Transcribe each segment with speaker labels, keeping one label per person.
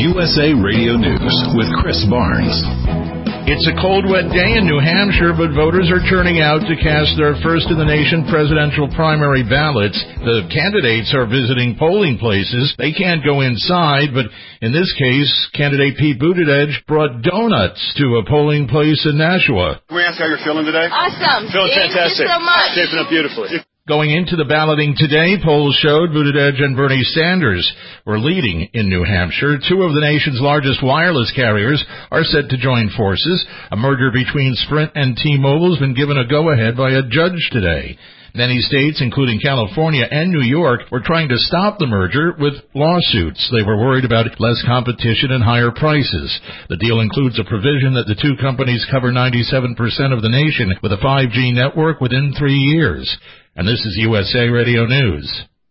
Speaker 1: USA Radio News with Chris Barnes.
Speaker 2: It's a cold, wet day in New Hampshire, but voters are turning out to cast their first-in-the-nation presidential primary ballots. The candidates are visiting polling places. They can't go inside, but in this case, candidate Pete Buttigieg brought donuts to a polling place in Nashua.
Speaker 3: Can we ask how you're feeling today?
Speaker 4: Awesome.
Speaker 3: Feeling fantastic.
Speaker 4: Thank you so much.
Speaker 3: Shaping up beautifully.
Speaker 2: Going into the balloting today, polls showed Buttigieg and Bernie Sanders were leading in New Hampshire. Two of the nation's largest wireless carriers are set to join forces. A merger between Sprint and T-Mobile has been given a go-ahead by a judge today. Many states, including California and New York, were trying to stop the merger with lawsuits. They were worried about less competition and higher prices. The deal includes a provision that the two companies cover 97% of the nation with a 5G network within 3 years. And this is USA Radio News.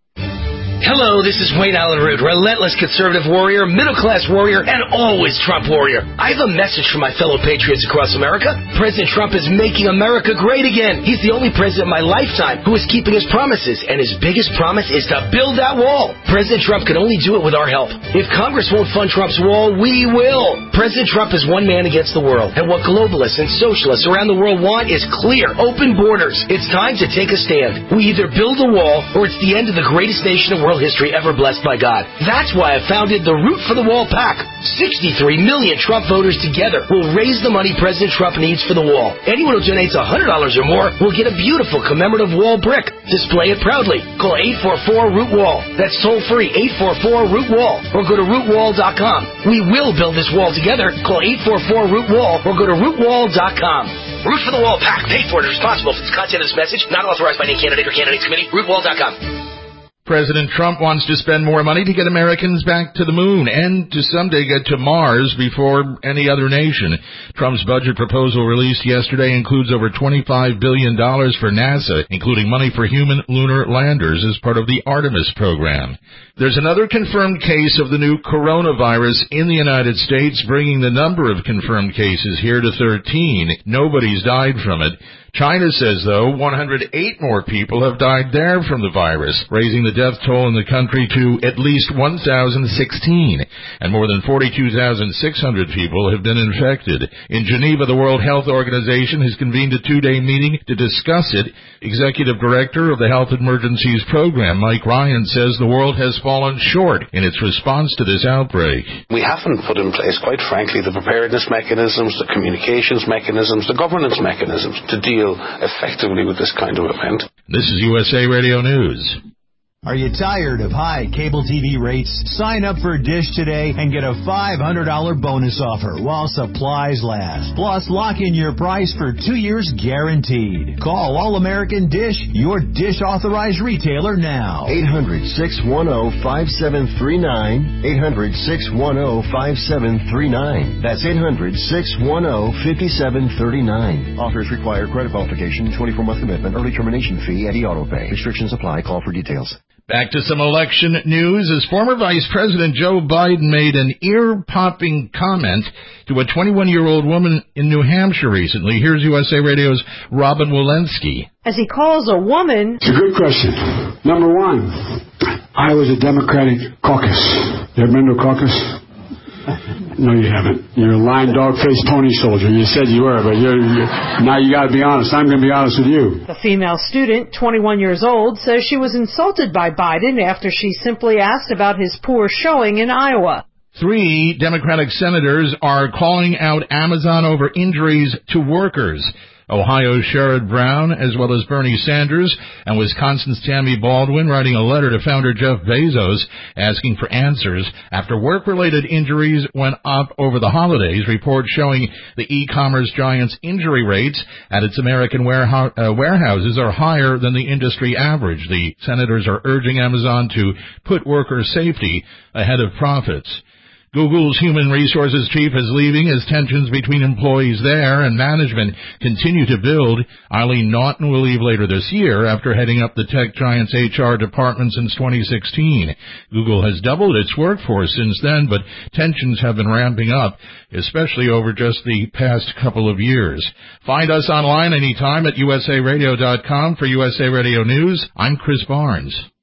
Speaker 5: Hello, this is Wayne Allen Root, relentless conservative warrior, middle-class warrior, and always Trump warrior. I have a message for my fellow patriots across America. President Trump is making America great again. He's the only president in my lifetime who is keeping his promises, and his biggest promise is to build that wall. President Trump can only do it with our help. If Congress won't fund Trump's wall, we will. President Trump is one man against the world, and what globalists and socialists around the world want is clear, open borders. It's time to take a stand. We either build a wall, or it's the end of the greatest nation in world history ever blessed by God. That's why I founded the Root for the Wall PAC. 63 million Trump voters together will raise the money President Trump needs for the wall. Anyone who donates $100 or more will get a beautiful commemorative wall brick. Display it proudly. Call 844-ROOT-WALL. That's toll-free, 844-ROOT-WALL. Or go to rootwall.com. We will build this wall together. Call 844-ROOT-WALL or go to rootwall.com. Root for the Wall PAC. Paid for and responsible for the content of this message. Not authorized by any candidate or candidates committee. Rootwall.com.
Speaker 2: President Trump wants to spend more money to get Americans back to the moon and to someday get to Mars before any other nation. Trump's budget proposal released yesterday includes over $25 billion for NASA, including money for human lunar landers as part of the Artemis program. There's another confirmed case of the new coronavirus in the United States, bringing the number of confirmed cases here to 13. Nobody's died from it. China says, though, 108 more people have died there from the virus, raising the death toll in the country to at least 1,016, and more than 42,600 people have been infected. In Geneva, the World Health Organization has convened a 2-day meeting to discuss it. Executive Director of the Health Emergencies Program, Mike Ryan, says the world has fallen short in its response to this outbreak.
Speaker 6: We haven't put in place, quite frankly, the preparedness mechanisms, the communications mechanisms, the governance mechanisms to deal effectively with this kind of event.
Speaker 2: This is USA Radio News.
Speaker 7: Are you tired of high cable TV rates? Sign up for Dish today and get a $500 bonus offer while supplies last. Plus, lock in your price for 2 years guaranteed. Call All-American Dish, your Dish authorized retailer now.
Speaker 8: 800-610-5739. 800-610-5739. That's 800-610-5739. Offers require credit qualification, 24-month commitment, early termination fee, and auto pay. Restrictions apply. Call for details.
Speaker 2: Back to some election news. As former Vice President Joe Biden made an ear-popping comment to a 21-year-old woman in New Hampshire recently. Here's USA Radio's Robin Walensky.
Speaker 9: As he calls a woman...
Speaker 10: It's a good question. Number one, I was a Democratic caucus. You ever been to a caucus? No, you haven't. You're a lying, dog-faced pony soldier. You said you were, but now you got to be honest. I'm going to be honest with you.
Speaker 9: The female student, 21 years old, says she was insulted by Biden after she simply asked about his poor showing in Iowa.
Speaker 2: 3 Democratic senators are calling out Amazon over injuries to workers. Ohio's Sherrod Brown, as well as Bernie Sanders, and Wisconsin's Tammy Baldwin writing a letter to founder Jeff Bezos asking for answers after work-related injuries went up over the holidays. Reports showing the e-commerce giant's injury rates at its American warehouses are higher than the industry average. The senators are urging Amazon to put worker safety ahead of profits. Google's human resources chief is leaving as tensions between employees there and management continue to build. Eileen Naughton will leave later this year after heading up the tech giant's HR department since 2016. Google has doubled its workforce since then, but tensions have been ramping up, especially over just the past couple of years. Find us online anytime at usaradio.com. For USA Radio News, I'm Chris Barnes.